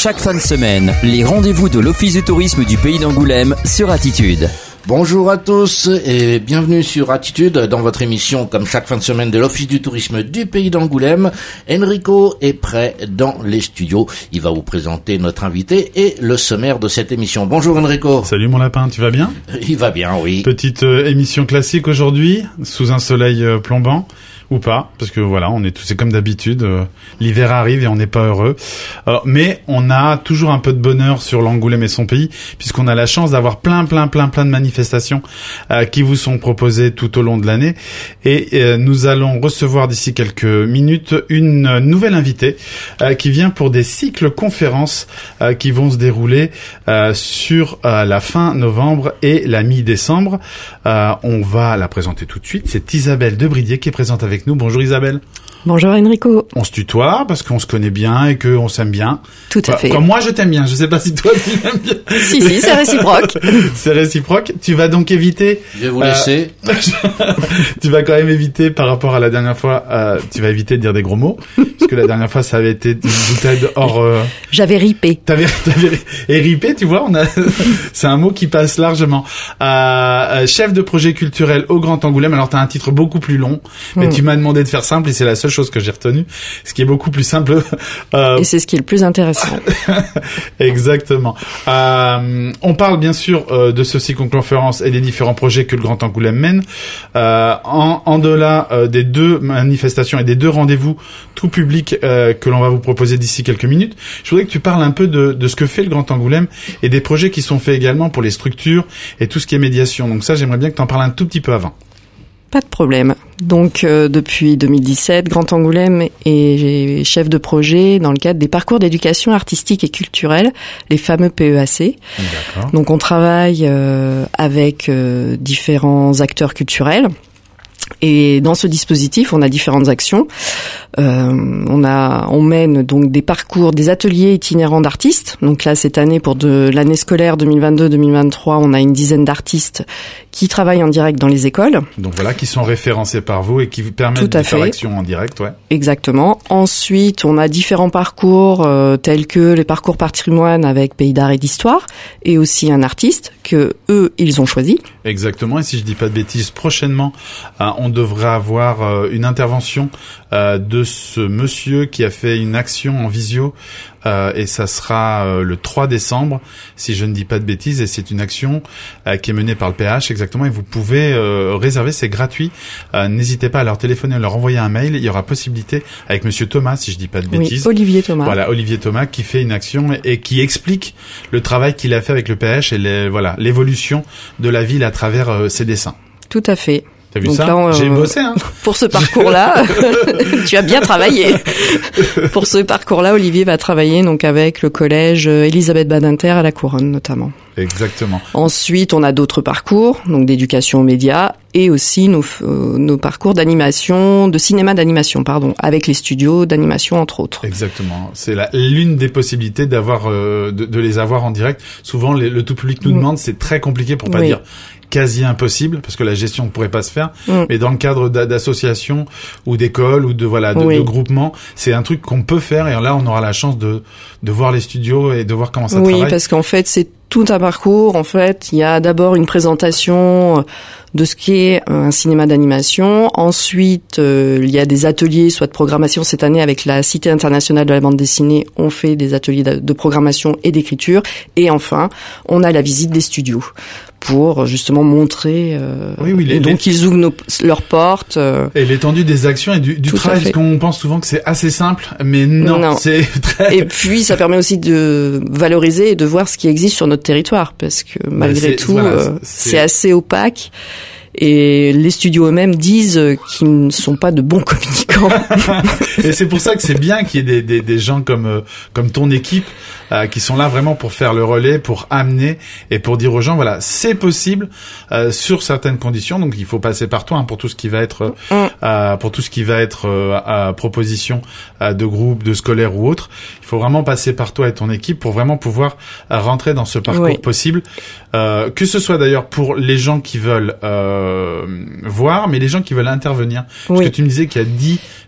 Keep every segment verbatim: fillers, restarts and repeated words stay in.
Chaque fin de semaine, les rendez-vous de l'Office du tourisme du Pays d'Angoulême sur Attitude. Bonjour à tous et bienvenue sur Attitude dans votre émission comme chaque fin de semaine de l'Office du tourisme du Pays d'Angoulême. Enrico est prêt dans les studios. Il va vous présenter notre invité et le sommaire de cette émission. Bonjour Enrico. Salut mon lapin, tu vas bien ? Il va bien, oui. Petite euh, émission classique aujourd'hui, sous un soleil euh, plombant. Ou pas, parce que voilà, on est tous, c'est comme d'habitude, euh, l'hiver arrive et on n'est pas heureux. Alors, mais on a toujours un peu de bonheur sur l'Angoulême et son pays, puisqu'on a la chance d'avoir plein, plein, plein, plein de manifestations euh, qui vous sont proposées tout au long de l'année. Et euh, nous allons recevoir d'ici quelques minutes une nouvelle invitée euh, qui vient pour des cycles conférences euh, qui vont se dérouler euh, sur euh, la fin novembre et la mi-décembre. Euh, on va la présenter tout de suite. C'est Isabelle Debridier qui est présente avec nous. Bonjour Isabelle. Bonjour Enrico. On se tutoie parce qu'on se connaît bien et qu'on s'aime bien. Tout à Quoi, fait. Comme moi je t'aime bien, je sais pas si toi tu m'aimes bien. Si, si, c'est réciproque. C'est réciproque. Tu vas donc éviter... Je vais vous laisser. Euh, tu vas quand même éviter par rapport à la dernière fois, euh, tu vas éviter de dire des gros mots. Parce que la dernière fois ça avait été une bouteille hors... Euh... J'avais ripé. T'avais, t'avais... Et ripé, tu vois, on a... c'est un mot qui passe largement. Euh, chef de projet culturel au Grand Angoulême. Alors t'as un titre beaucoup plus long, mais mmh. tu m'as demandé de faire simple et c'est la seule chose que j'ai retenue, ce qui est beaucoup plus simple. Euh... Et c'est ce qui est le plus intéressant. Exactement. Euh, on parle bien sûr euh, de ce cycle conférence et des différents projets que le Grand Angoulême mène. Euh, en, en delà euh, des deux manifestations et des deux rendez-vous tout public euh, que l'on va vous proposer d'ici quelques minutes, je voudrais que tu parles un peu de, de ce que fait le Grand Angoulême et des projets qui sont faits également pour les structures et tout ce qui est médiation. Donc ça, j'aimerais bien que tu en parles un tout petit peu avant. Pas de problème. Donc, euh, depuis deux mille dix-sept, Grand Angoulême est chef de projet dans le cadre des parcours d'éducation artistique et culturelle, les fameux P E A C. D'accord. Donc, on travaille euh, avec euh, différents acteurs culturels. Et dans ce dispositif, on a différentes actions. Euh, on a, on mène donc des parcours, des ateliers itinérants d'artistes. Donc là, cette année, pour de l'année scolaire deux mille vingt-deux deux mille vingt-trois, on a une dizaine d'artistes qui travaillent en direct dans les écoles. Donc voilà, qui sont référencés par vous et qui vous permettent de faire l'action en direct, ouais. Exactement. Ensuite, on a différents parcours euh, tels que les parcours patrimoine avec Pays d'art et d'histoire, et aussi un artiste que eux, ils ont choisi. Exactement. Et si je dis pas de bêtises, prochainement, euh, on devrait avoir euh, une intervention euh, de ce monsieur qui a fait une action en visio. Euh, et ça sera euh, le trois décembre, si je ne dis pas de bêtises, et c'est une action euh, qui est menée par le P H exactement, et vous pouvez euh, réserver, c'est gratuit. Euh, n'hésitez pas à leur téléphoner, à leur envoyer un mail. Il y aura possibilité avec Monsieur Thomas, si je dis pas de bêtises. Oui, Olivier Thomas. Voilà, Olivier Thomas qui fait une action et, et qui explique le travail qu'il a fait avec le P H et les, voilà l'évolution de la ville à travers euh, ses dessins. Tout à fait. T'as vu Donc ça ? là, on, J'ai bossé, hein. Pour ce parcours-là, tu as bien travaillé. Pour ce parcours-là, Olivier va travailler donc avec le collège Elisabeth Badinter à la Couronne notamment. Exactement. Ensuite, on a d'autres parcours, donc d'éducation aux médias et aussi nos, euh, nos parcours d'animation, de cinéma d'animation, pardon, avec les studios d'animation entre autres. Exactement. C'est la, l'une des possibilités d'avoir, euh, de, de les avoir en direct. Souvent, les, le tout public nous mmh. demande, c'est très compliqué pour pas oui. dire quasi impossible parce que la gestion ne pourrait pas se faire. Mmh. Mais dans le cadre d'associations ou d'écoles ou de voilà de, oui. de groupements, c'est un truc qu'on peut faire et là on aura la chance de de voir les studios et de voir comment ça oui, travaille. Oui, parce qu'en fait c'est tout un parcours. En fait, il y a d'abord une présentation de ce qu'est un cinéma d'animation. Ensuite, euh, il y a des ateliers, soit de programmation. Cette année, avec la Cité internationale de la bande dessinée, on fait des ateliers de programmation et d'écriture. Et enfin, on a la visite des studios pour justement montrer. Euh, oui, oui. Les, et donc, les... ils ouvrent nos, leurs portes. Euh, et l'étendue des actions et du, du travail, parce qu'on pense souvent que c'est assez simple, mais non, non. c'est très. Et puis, ça permet aussi de valoriser et de voir ce qui existe sur notre territoire, parce que malgré bah tout, voilà, euh, c'est... c'est assez opaque. Et les studios eux-mêmes disent qu'ils ne sont pas de bons communicants. Et c'est pour ça que c'est bien qu'il y ait des, des, des gens comme euh, comme ton équipe euh, qui sont là vraiment pour faire le relais, pour amener et pour dire aux gens voilà c'est possible euh, sur certaines conditions. Donc il faut passer par toi hein, pour tout ce qui va être euh, euh, pour tout ce qui va être euh, à proposition euh, de groupe, de scolaire ou autre. Il faut vraiment passer par toi et ton équipe pour vraiment pouvoir euh, rentrer dans ce parcours oui. possible. Euh, que ce soit d'ailleurs pour les gens qui veulent euh, voir, mais les gens qui veulent intervenir. Parce oui. que tu me disais qu'il y a dix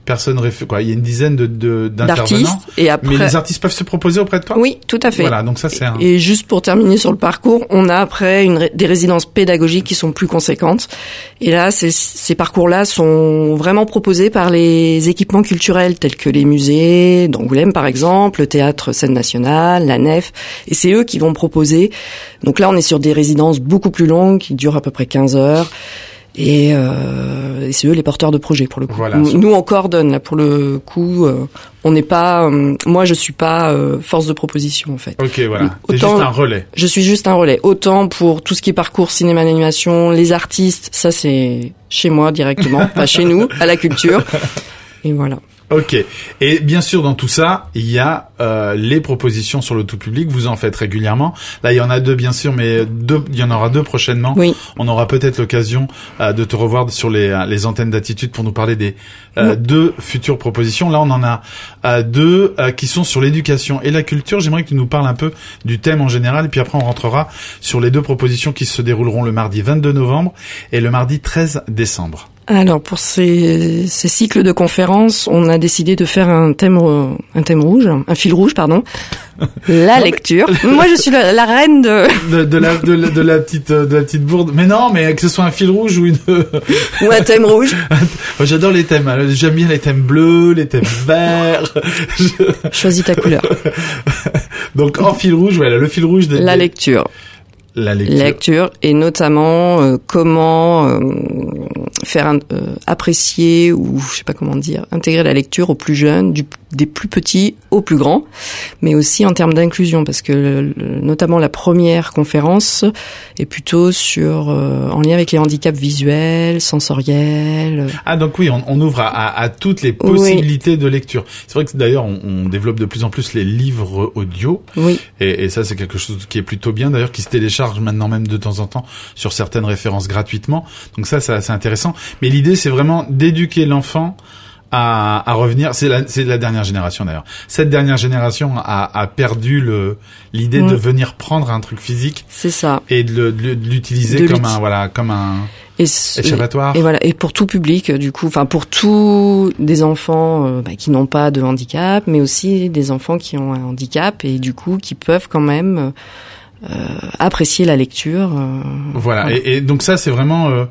personnes réf... quoi, il y a une dizaine de, de d'intervenants. D'artistes, et après... Mais les artistes peuvent se proposer auprès de toi? Oui, tout à fait. Voilà, donc ça c'est un... Et juste pour terminer sur le parcours, on a après une ré... des résidences pédagogiques qui sont plus conséquentes. Et là, ces, ces parcours-là sont vraiment proposés par les équipements culturels tels que les musées d'Angoulême par exemple, le théâtre Scène Nationale, la Nef, et c'est eux qui vont proposer. Donc là, on est sur des résidences beaucoup plus longues qui durent à peu près quinze heures. Et, euh, et c'est eux les porteurs de projets pour le coup. Voilà. Nous on coordonne là pour le coup. Euh, on n'est pas. Euh, moi je suis pas euh, force de proposition en fait. Ok voilà. C'est juste un relais. Je suis juste un relais. Autant pour tout ce qui est parcours cinéma d'animation, les artistes, ça c'est chez moi directement, pas chez nous, à la culture. Et voilà. Ok. Et bien sûr, dans tout ça, il y a euh, les propositions sur le tout public. Vous en faites régulièrement. Là, il y en a deux, bien sûr, mais deux, il y en aura deux prochainement. Oui. On aura peut-être l'occasion euh, de te revoir sur les, les antennes d'Attitude pour nous parler des euh, oui. deux futures propositions. Là, on en a euh, deux euh, qui sont sur l'éducation et la culture. J'aimerais que tu nous parles un peu du thème en général, et puis après, on rentrera sur les deux propositions qui se dérouleront le mardi vingt-deux novembre et le mardi treize décembre. Alors pour ces, ces cycles de conférences, on a décidé de faire un thème un thème rouge, un fil rouge pardon, la non, lecture. Mais... Moi je suis la, la reine de... de de la de la, de la petite de la petite bourde. Mais non, mais que ce soit un fil rouge ou une ou un thème rouge. Moi j'adore les thèmes. J'aime bien les thèmes bleus, les thèmes verts. Je... Choisis ta couleur. Donc en fil rouge, voilà, le fil rouge de la lecture. La lecture. lecture et notamment euh, comment euh, faire un, euh, apprécier ou je sais pas comment dire intégrer la lecture aux plus jeunes, du, des plus petits aux plus grands, mais aussi en termes d'inclusion parce que le, le, notamment la première conférence est plutôt sur euh, en lien avec les handicaps visuels, sensoriels. Ah donc oui, on, on ouvre à, à, à toutes les possibilités oui. de lecture. C'est vrai que d'ailleurs on, on développe de plus en plus les livres audio. Oui. Et, et ça c'est quelque chose qui est plutôt bien d'ailleurs, qui se télécharge maintenant même de temps en temps sur certaines références gratuitement. Donc ça, ça c'est intéressant. Mais l'idée, c'est vraiment d'éduquer l'enfant à, à revenir. C'est la, c'est la dernière génération d'ailleurs. Cette dernière génération a, a perdu le l'idée mmh. de venir prendre un truc physique. C'est ça. Et de, le, de, de l'utiliser de comme un voilà, comme un et échappatoire. Et, et voilà. Et pour tout public, du coup, enfin pour tous des enfants euh, bah, qui n'ont pas de handicap, mais aussi des enfants qui ont un handicap et du coup qui peuvent quand même euh, Euh, apprécier la lecture. Euh, voilà. voilà. Et, et donc ça, c'est vraiment euh,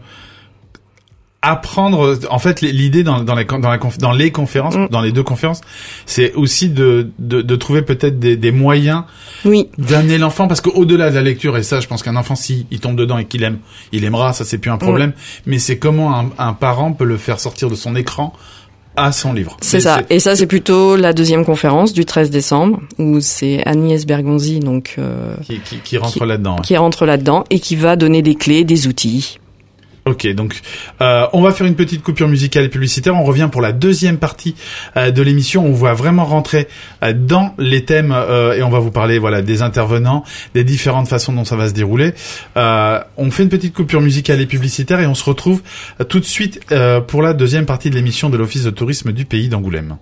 apprendre. En fait, l'idée dans, dans, les, dans, la, dans les conférences, mm. dans les deux conférences, c'est aussi de, de, de trouver peut-être des, des moyens oui. d'amener l'enfant, parce qu'au-delà de la lecture, et ça, je pense qu'un enfant, si il tombe dedans et qu'il aime, il aimera. Ça, c'est plus un problème. Mm. Mais c'est comment un, un parent peut le faire sortir de son écran à son livre. C'est ça. C'est... Et ça, c'est plutôt la deuxième conférence du treize décembre, où c'est Agnès Bergonzi, donc euh, qui, qui, qui rentre qui, là-dedans, ouais. qui rentre là-dedans et qui va donner des clés, des outils. Ok, donc euh, on va faire une petite coupure musicale et publicitaire. On revient pour la deuxième partie euh, de l'émission. On va vraiment rentrer euh, dans les thèmes euh, et on va vous parler voilà des intervenants, des différentes façons dont ça va se dérouler. Euh, on fait une petite coupure musicale et publicitaire et on se retrouve euh, tout de suite euh, pour la deuxième partie de l'émission de l'Office de tourisme du Pays d'Angoulême.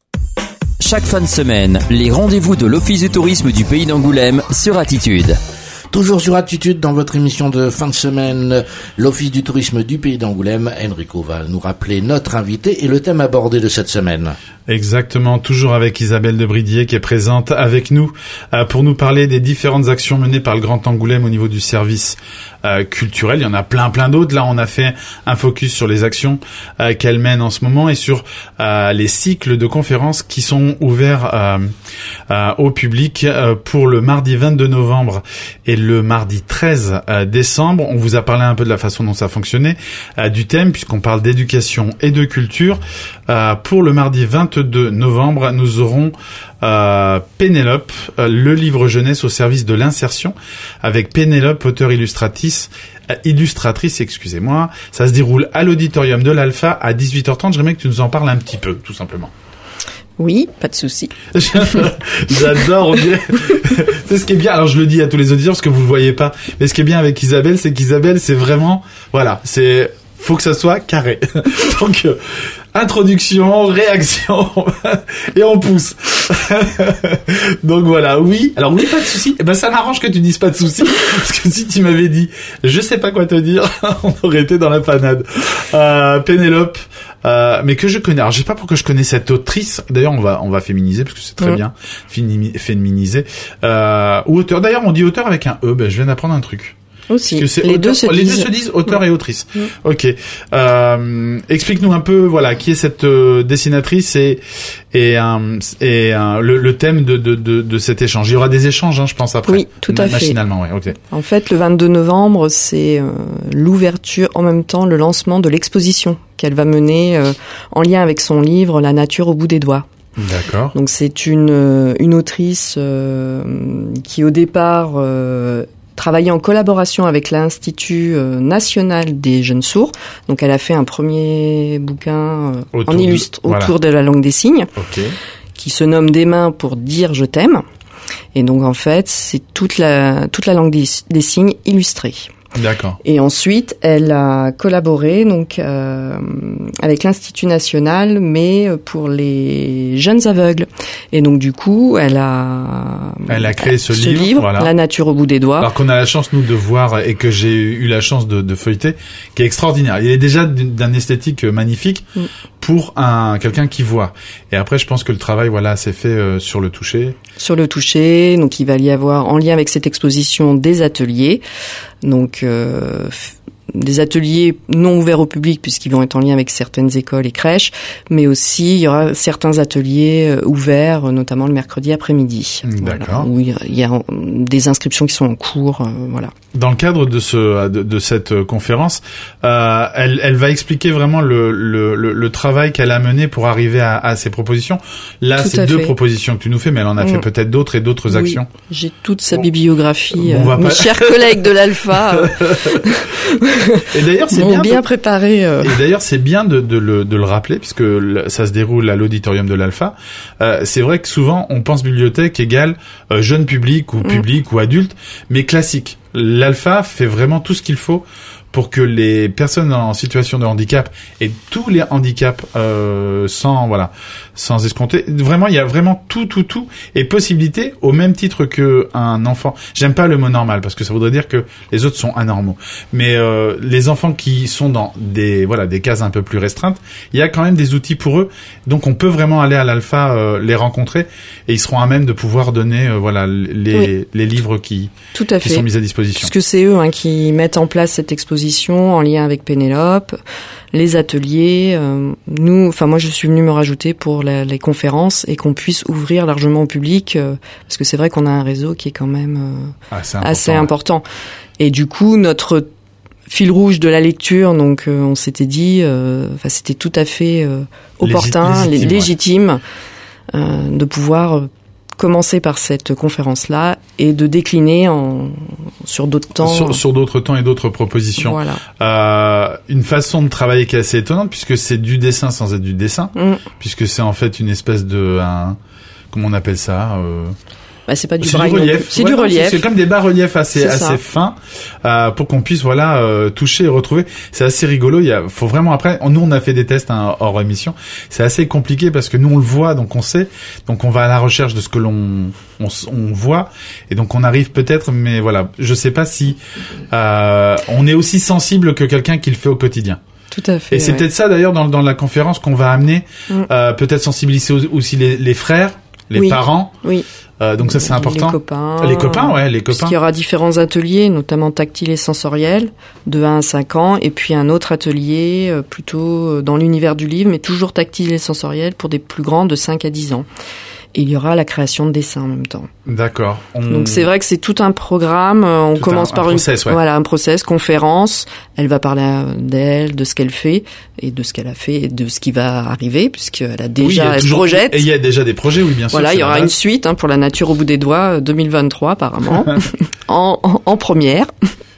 Chaque fin de semaine, les rendez-vous de l'Office du tourisme du Pays d'Angoulême sur Attitude. Toujours sur Attitude, dans votre émission de fin de semaine, l'Office du tourisme du Pays d'Angoulême, Enrico va nous rappeler notre invité et le thème abordé de cette semaine. Exactement, toujours avec Isabelle de Bridier qui est présente avec nous euh, pour nous parler des différentes actions menées par le Grand Angoulême au niveau du service euh, culturel. Il y en a plein plein d'autres. Là, on a fait un focus sur les actions euh, qu'elle mène en ce moment et sur euh, les cycles de conférences qui sont ouverts euh, euh, au public euh, pour le mardi vingt-deux novembre et le mardi treize décembre. On vous a parlé un peu de la façon dont ça fonctionnait, euh, du thème, puisqu'on parle d'éducation et de culture. Euh, pour le mardi vingt-deux novembre, nous aurons euh, Pénélope, euh, le livre jeunesse au service de l'insertion, avec Pénélope, auteure illustratrice, euh, illustratrice, excusez-moi. Ça se déroule à l'auditorium de l'Alpha à dix-huit heures trente. J'aimerais que tu nous en parles un petit peu, tout simplement. Oui, pas de souci. J'adore, on dirait. C'est ce qui est bien. Alors je le dis à tous les auditeurs parce que vous le voyez pas. Mais ce qui est bien avec Isabelle, c'est qu'Isabelle, c'est vraiment, voilà, c'est, faut que ça soit carré. Donc, euh, introduction, réaction, et on pousse. Donc voilà, oui. Alors oui, pas de souci. Eh ben ça m'arrange que tu dises pas de souci, parce que si tu m'avais dit, je sais pas quoi te dire, on aurait été dans la panade. Euh, Pénélope, euh, mais que je connais. Alors, je sais pas pourquoi je connais cette autrice. D'ailleurs, on va on va féminiser parce que c'est très mmh. bien Fémini- féminiser. Euh, ou auteur. D'ailleurs, on dit auteur avec un e. Ben, je viens d'apprendre un truc. Aussi. Les, auteur, deux se, les disent... deux se disent auteur ouais. et autrice. Ouais. Ok. Euh, explique-nous un peu, voilà, qui est cette euh, dessinatrice et et, euh, et euh, le, le thème de, de de de cet échange. Il y aura des échanges, hein, je pense après. Oui, tout à Machinalement, fait. ouais. Ok. En fait, le vingt-deux novembre, c'est euh, l'ouverture, en même temps, le lancement de l'exposition qu'elle va mener euh, en lien avec son livre La nature au bout des doigts. D'accord. Donc c'est une une autrice euh, qui au départ euh, travaillé en collaboration avec l'Institut national des jeunes sourds. Donc, elle a fait un premier bouquin autour en illustre de, autour voilà. de la langue des signes, okay. qui se nomme Des mains pour dire je t'aime. Et donc, en fait, c'est toute la toute la langue des, des signes illustrée. D'accord. Et ensuite, elle a collaboré donc euh, avec l'Institut national, mais pour les jeunes aveugles. Et donc du coup, elle a elle a créé ce, ce livre, livre voilà. La nature au bout des doigts. Alors qu'on a la chance nous de voir et que j'ai eu la chance de, de feuilleter, qui est extraordinaire. Il est déjà d'un esthétique magnifique mm. pour un quelqu'un qui voit. Et après, je pense que le travail, voilà, s'est fait euh, sur le toucher. Sur le toucher, donc il va y avoir en lien avec cette exposition des ateliers. Donc euh, des ateliers non ouverts au public puisqu'ils vont être en lien avec certaines écoles et crèches, mais aussi il y aura certains ateliers ouverts, notamment le mercredi après-midi. D'accord. Voilà, où il y, a, il y a des inscriptions qui sont en cours, euh, voilà. Dans le cadre de ce de, de cette conférence, euh, elle, elle va expliquer vraiment le le, le, le travail qu'elle a mené pour arriver à, à ces propositions. Là, c'est deux fait. propositions que tu nous fais, mais elle en a mmh. fait peut-être d'autres et d'autres oui, actions. J'ai toute sa bon. bibliographie, bon, euh, mes pas... chers collègues de l'Alpha. Et d'ailleurs, c'est bien, bien de... préparé. Euh... Et d'ailleurs, c'est bien de, de, le, de le rappeler puisque ça se déroule à l'auditorium de l'Alpha. Euh, c'est vrai que souvent, on pense bibliothèque égale euh, jeune public ou mmh. public ou adulte, mais classique. L'Alpha fait vraiment tout ce qu'il faut pour que les personnes en situation de handicap et tous les handicaps euh, sans voilà sans escompter, vraiment il y a vraiment tout tout tout et possibilité au même titre que un enfant. J'aime pas le mot normal parce que ça voudrait dire que les autres sont anormaux. Mais euh, les enfants qui sont dans des voilà des cases un peu plus restreintes, il y a quand même des outils pour eux. Donc on peut vraiment aller à l'Alpha euh, les rencontrer et ils seront à même de pouvoir donner euh, voilà les oui. les livres qui tout à qui fait. sont mis à disposition. Parce que c'est eux hein, qui mettent en place cette exposition en lien avec Pénélope, les ateliers. Euh, nous, enfin moi, je suis venue me rajouter pour la, les conférences et qu'on puisse ouvrir largement au public, euh, parce que c'est vrai qu'on a un réseau qui est quand même euh, ah, c'est important, assez ouais. important. Et du coup, notre fil rouge de la lecture, donc euh, on s'était dit, euh, enfin c'était tout à fait euh, opportun, légitime, légitime ouais. euh, de pouvoir euh, commencer par cette conférence-là et de décliner en sur d'autres temps. Sur, sur d'autres temps et d'autres propositions. Voilà. Euh, une façon de travailler qui est assez étonnante puisque c'est du dessin sans être du dessin, mmh. puisque c'est en fait une espèce de un comment on appelle ça euh, bah, c'est pas du c'est braille. Du relief. C'est ouais, du non, relief. C'est, c'est comme des bas-reliefs assez assez fins euh, pour qu'on puisse voilà euh, toucher et retrouver. C'est assez rigolo. Il y a faut vraiment après. Nous on a fait des tests hein, hors émission. C'est assez compliqué parce que nous on le voit donc on sait donc on va à la recherche de ce que l'on on, on voit et donc on arrive peut-être mais voilà je sais pas si euh, on est aussi sensible que quelqu'un qui le fait au quotidien. Tout à fait. Et c'est ouais. peut-être ça d'ailleurs dans dans la conférence qu'on va amener mm. euh, peut-être sensibiliser aussi les, les frères, les oui. parents. Oui. Euh, donc ça c'est important. Les copains. Les copains, ouais, les copains. Parce qu'il y aura différents ateliers, notamment tactiles et sensoriels, de un à cinq ans, et puis un autre atelier euh, plutôt dans l'univers du livre, mais toujours tactile et sensoriel pour des plus grands de cinq à dix ans. Et il y aura la création de dessins en même temps. D'accord. On... Donc c'est vrai que c'est tout un programme. On tout commence un, par un une process, ouais. voilà un process, conférence. Elle va parler d'elle, de ce qu'elle fait et de ce qu'elle a fait et de ce qui va arriver puisqu'elle a déjà oui, elle toujours, se projette. Et il y a déjà des projets, oui bien sûr. Voilà, il y aura une suite hein, pour la nature au bout des doigts deux mille vingt-trois apparemment en, en en première.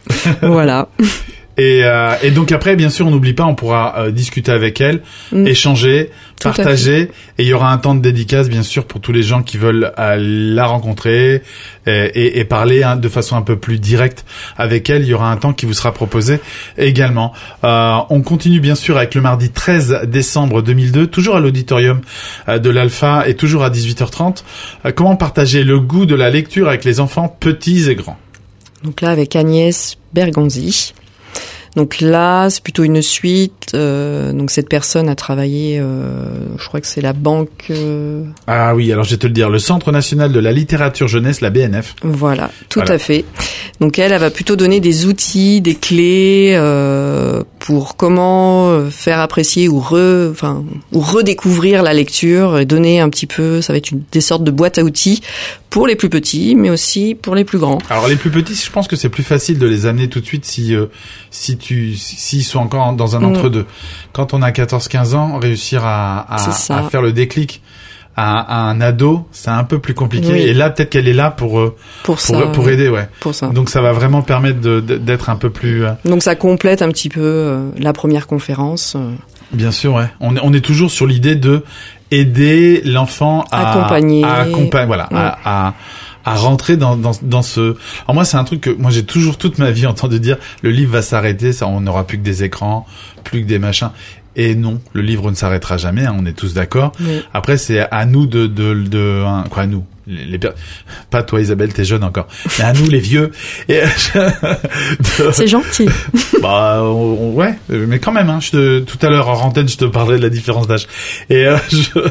Voilà. Et, euh, et donc après, bien sûr, on n'oublie pas, on pourra euh, discuter avec elle, mmh. échanger, tout partager. Et il y aura un temps de dédicace, bien sûr, pour tous les gens qui veulent euh, la rencontrer et, et, et parler hein, de façon un peu plus directe avec elle. Il y aura un temps qui vous sera proposé également. Euh, on continue, bien sûr, avec le mardi treize décembre deux mille deux, toujours à l'auditorium euh, de l'Alpha et toujours à dix-huit heures trente. Euh, comment partager le goût de la lecture avec les enfants petits et grands? Donc là, avec Agnès Berganzi. Donc là, c'est plutôt une suite euh, donc cette personne a travaillé, euh, je crois que c'est la banque. Euh... Ah oui, alors je vais te le dire, le Centre national de la littérature jeunesse, la B N F. Voilà, tout voilà. à fait. Donc elle, elle va plutôt donner des outils, des clés euh, pour comment faire apprécier ou re, enfin ou redécouvrir la lecture et donner un petit peu. Ça va être une, des sortes de boîtes à outils pour les plus petits, mais aussi pour les plus grands. Alors les plus petits, je pense que c'est plus facile de les amener tout de suite si euh, si tu s'ils sont encore dans un entre-deux. Quand on a quatorze quinze ans, réussir à à, à faire le déclic à, à un ado, c'est un peu plus compliqué. Oui. Et là, peut-être qu'elle est là pour pour pour, ça, pour aider, ouais. Pour ça. Donc ça va vraiment permettre de, de, d'être un peu plus. Euh... Donc ça complète un petit peu euh, la première conférence. Euh... Bien sûr, ouais. On est on est toujours sur l'idée de aider l'enfant à accompagner, à accompagner, voilà, ouais. à, à à rentrer dans dans dans ce. Alors moi, c'est un truc que moi j'ai toujours toute ma vie entendu dire, le livre va s'arrêter, ça, on n'aura plus que des écrans, plus que des machins. Et non, le livre ne s'arrêtera jamais, hein, on est tous d'accord. Oui. Après, c'est à nous de de de hein, quoi à nous. Les, les pas toi Isabelle, t'es jeune encore, mais à nous les vieux. Et de... C'est gentil. Bah on, ouais, mais quand même. Hein, je te, tout à l'heure en antenne, je te parlerai de la différence d'âge et euh, je,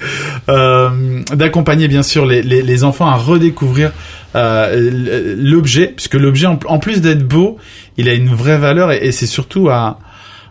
euh, d'accompagner bien sûr les, les les enfants à redécouvrir euh, l'objet, puisque l'objet en, en plus d'être beau, il a une vraie valeur et, et c'est surtout à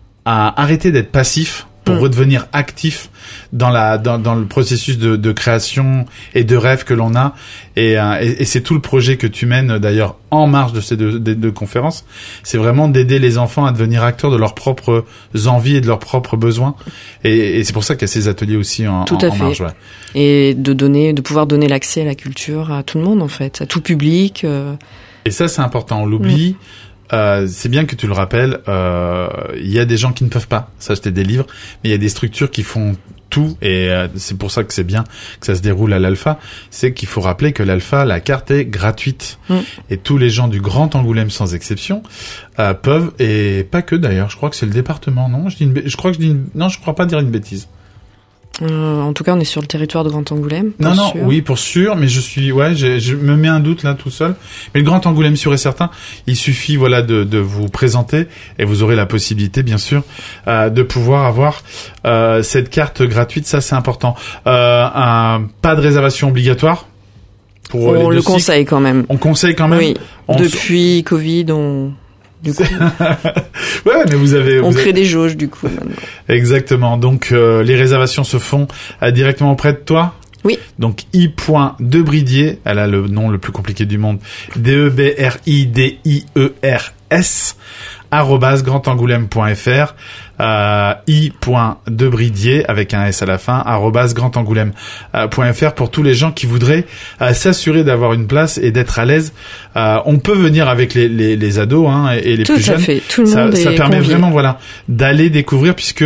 à arrêter d'être passif pour mmh. redevenir actif dans la dans, dans le processus de, de création et de rêve que l'on a et, euh, et, et c'est tout le projet que tu mènes d'ailleurs en marge de ces deux, des deux conférences, c'est vraiment d'aider les enfants à devenir acteurs de leurs propres envies et de leurs propres besoins et, et c'est pour ça qu'il y a ces ateliers aussi en, tout en, à en fait. marge. Ouais. Et de donner, de pouvoir donner l'accès à la culture à tout le monde en fait, à tout public. Euh... Et ça c'est important, on l'oublie. Mmh. Euh, c'est bien que tu le rappelles, euh, il y a des gens qui ne peuvent pas s'acheter des livres, mais il y a des structures qui font tout et euh, c'est pour ça que c'est bien que ça se déroule à l'Alpha, c'est qu'il faut rappeler que l'Alpha, la carte est gratuite mmh. et tous les gens du Grand Angoulême sans exception euh, peuvent, et pas que d'ailleurs, je crois que c'est le département, non, je dis une, je crois que je dis une, non, je crois pas dire une bêtise. Euh, en tout cas, on est sur le territoire de Grand Angoulême. Non, non, sûr. oui, pour sûr, mais je suis, ouais, je, je me mets un doute là tout seul. Mais le Grand Angoulême, sûr et certain, il suffit, voilà, de, de vous présenter et vous aurez la possibilité, bien sûr, euh, de pouvoir avoir euh, cette carte gratuite. Ça, c'est important. Euh, un, pas de réservation obligatoire. Pour on le conseille quand même. On conseille quand même. Oui. On Depuis s... Covid, on. Du coup, ouais, mais vous avez. On vous crée avez... des jauges du coup. Maintenant. Exactement. Donc euh, les réservations se font euh, directement auprès de toi. Oui. Donc i.debridier, elle a le nom le plus compliqué du monde. D E B R I D I E R S arobase grandangoulême.fr euh, i.debridier avec un S à la fin arobase grandangoulême.fr pour tous les gens qui voudraient euh, s'assurer d'avoir une place et d'être à l'aise. Euh, on peut venir avec les les, les ados hein, et, et les tout plus à jeunes. Fait. Tout le ça, monde ça est permet convié. Vraiment voilà d'aller découvrir puisque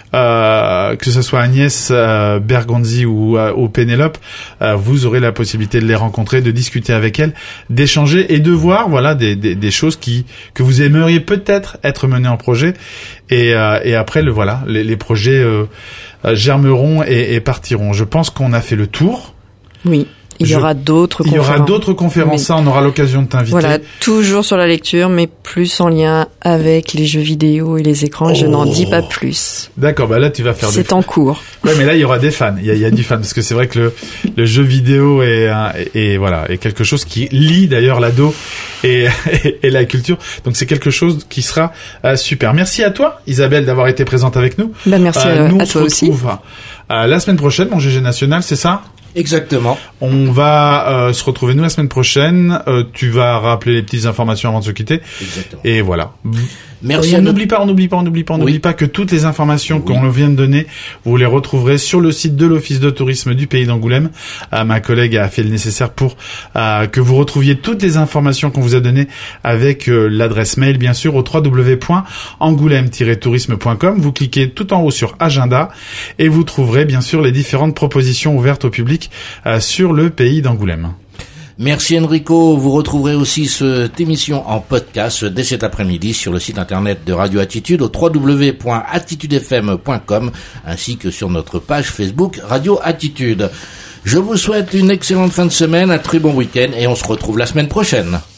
euh, que ce soit Agnès euh, Bergonzi ou euh, ou Pénélope, euh, vous aurez la possibilité de les rencontrer, de discuter avec elles, d'échanger et de voir voilà des des, des choses qui que vous aimeriez peut-être être mené en projet et euh, et après le voilà les, les projets euh, germeront et, et partiront. Je pense qu'on a fait le tour. Oui. Il y Je, aura d'autres il conférences. Il y aura d'autres conférences, mais, ça on aura l'occasion de t'inviter. Voilà, toujours sur la lecture, mais plus en lien avec les jeux vidéo et les écrans. Oh. Je n'en dis pas plus. D'accord, bah là tu vas faire des... C'est en cours. Ouais, mais là il y aura des fans, il y a, il y a du fan, parce que c'est vrai que le, le jeu vidéo est, est, est, voilà, est quelque chose qui lie d'ailleurs l'ado et, et, et la culture. Donc c'est quelque chose qui sera euh, super. Merci à toi Isabelle d'avoir été présente avec nous. Bah, merci euh, nous, à toi aussi. Nous on se retrouve euh, la semaine prochaine, mon G G National, c'est ça ? Exactement. On va euh, se retrouver nous la semaine prochaine. Euh, tu vas rappeler les petites informations avant de se quitter. Exactement. Et voilà. Merci. On n'oublie pas, on n'oublie pas, on n'oublie pas, on n'oublie oui. pas que toutes les informations oui. qu'on vient de donner, vous les retrouverez sur le site de l'Office de tourisme du Pays d'Angoulême. Euh, ma collègue a fait le nécessaire pour euh, que vous retrouviez toutes les informations qu'on vous a données avec euh, l'adresse mail, bien sûr, au w w w point angoulême tiret tourisme point com. Vous cliquez tout en haut sur Agenda et vous trouverez, bien sûr, les différentes propositions ouvertes au public euh, sur le Pays d'Angoulême. Merci Enrico, vous retrouverez aussi cette émission en podcast dès cet après-midi sur le site internet de Radio Attitude au w w w point attitude f m point com ainsi que sur notre page Facebook Radio Attitude. Je vous souhaite une excellente fin de semaine, un très bon week-end et on se retrouve la semaine prochaine.